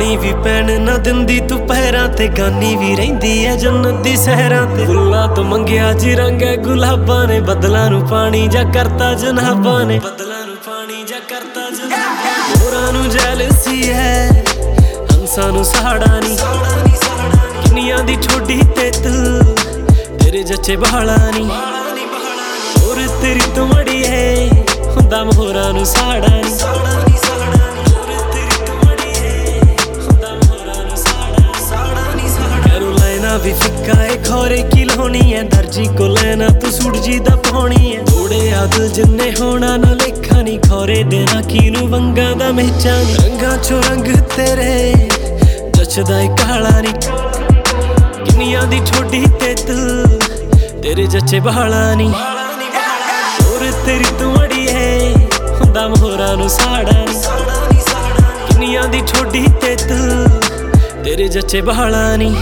ਪਾਣੀ ਵੀ ਪੈਣ ਨਾ ਦਿੰਦੀ ਤੂੰ ਪੈਰਾਂ ਤੇ, ਗਾਨੀ ਵੀ ਰਹਿੰਦੀ ਐ ਜੰਨਤ ਦੀ ਸਹਿਰਾਂ ਤੇ। ਫੁੱਲਾਂ ਤੋਂ ਮੰਗਿਆ ਜੀ ਰੰਗ ਐ ਗੁਲਾਬਾਂ ਨੇ, ਬਦਲਾਂ ਨੂੰ ਪਾਣੀ ਜਾ ਕਰਤਾ ਜਨਾਬਾਂ ਨੇ, ਬਦਲਾਂ ਨੂੰ ਪਾਣੀ ਜਾ ਕਰਤਾ ਜਨਾਬਾਂ। ਮੋਰਾਂ ਨੂੰ ਜੈਲਸੀ ਹੈ, ਹੰਸਾਂ ਨੂੰ ਸਾੜਾ ਨੀ, ਕਿੰਨੀਆਂ ਦੀ ਠੋਡੀ ਤੇ ਤੂੰ ਤੇਰੇ ਜੱਚੇ ਬਾਲਾਂ ਨੀ। ਹੋਰ ਤੇਰੀ ਤੂੰ ਅੜੀਏ ਹੁੰਦਾ ਮੋਰਾਂ ਨੂੰ ਸਾੜਾ ਨੀ, ਵੀ ਫਿੱਕਾ ਏ ਖੋਰੇ ਕੀ ਲਾਉਣੀ ਐ, ਦਰਜੀ ਕੋ ਲੈਣਾ ਤੂੰ ਸੂਟ ਜੀ ਦਾ ਪਾਉਣੀ ਐ। ਥੋੜੇ ਆਦਲ ਜਿੰਨੇ ਹੋਣਾ ਨਾ ਲੇਖਾ ਨੀ, ਖੋਰੇ ਦੇਣਾ ਕਿਨੂੰ ਵੰਗਾਂ ਦਾ ਮਹਿਚਾ ਨੀ। ਰੰਗਾਂ ਚੋਂ ਰੰਗ ਤੇਰੇ ਜੱਚਦਾ ਏ ਕਾਲਾ ਨੀ, ਕਿੰਨੀਆਂ ਦੀ ਠੋਡੀ ਤੇ ਤੂੰ ਤੇਰੇ ਜੱਚੇ ਬਾਲਾਂ ਨੀ। ਹੋਰ ਤੇਰੀ ਤੂੰ ਅੜੀਏ ਹੁੰਦਾ ਮੋਰਾਂ ਨੂੰ ਸਾੜਾ ਨੀ, ਕਿੰਨੀਆਂ ਦੀ ਠੋਡੀ ਤੇ ਤੂੰ ਤੇਰੇ ਜੱਚੇ ਬਾਲਾਂ ਨੀ।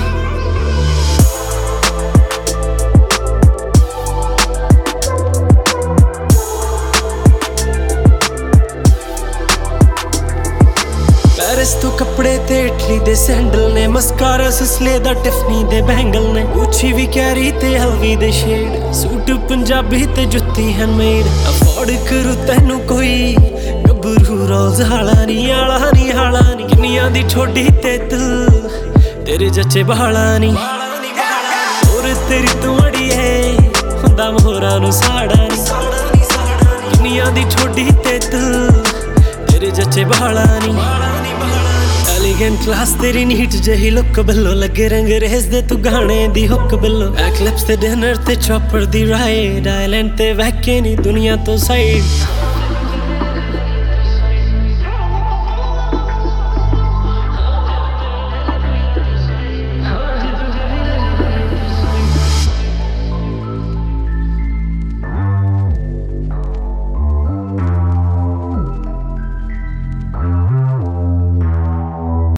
ਪੈਰਿਸ ਤੋਂ ਕੱਪੜੇ ਤੇ ਇਟਲੀ ਦੇ ਸੈਂਡਲ ਨੇ, ਮਸਕਾਰਾ ਸਿਸਲੇ ਦਾ ਟਿਫਨੀ ਦੇ ਬੈਂਗਲ ਨੇ, ਉੱਚੀ ਵੀ ਕੈਰੀ ਤੇ ਹਲਵੀ ਦੇ ਸ਼ੇਡ, ਸੂਟ ਪੰਜਾਬੀ ਤੇ ਜੁੱਤੀ ਹੈਂਡਮੇਡ। ਅਫੋਰਡ ਕਰੂ ਤੈਨੂੰ ਕੋਈ ਗੱਭਰੂ ਰੋਜ਼ ਹਾਲਾ ਨੀ, ਆਲਾ ਨੀ ਹਾਲਾ ਨੀ, ਕਿੰਨੀਆਂ ਦੀ ਠੋਡੀ ਤੇ ਤੂੰ ਤੇਰੇ ਜੱਚੇ ਬਾਲਾਂ ਨੀ। ਹੋਰ ਤੇਰੀ ਤੂੰ ਅੜੀਏ ਹੁੰਦਾ ਮੋਰਾਂ ਨੂੰ ਸਾੜਾ ਨੀ, ਕਿੰਨੀਆਂ ਦੀ ਠੋਡੀ ਤੇ ਤੂੰ ਤੇਰੇ ਜੱਚੇ ਬਾਲਾਂ ਨੀ। ਐਲੀਗੈਂਟ ਕਲਾਸ ਤੇਰੀ ਨੀਟ ਜਿਹੀ ਲੁੱਕ ਬੱਲੋ, ਲੱਗੇ ਰੰਗ ਰੇਸ ਦੇ ਤੂੰ ਗਾਣੇ ਦੀ ਹੁੱਕ ਬੱਲੋ। ਐਕਲਿਪਸ ਤੇ ਡਿਨਰ ਤੇ ਚੌਪਰ ਦੀ ਰਾਈਡ, ਆਈਲੈਂਡ ਤੇ ਵਹਿਕੇ ਨੀ ਦੁਨੀਆ ਤੋਂ ਸਾਈਡ।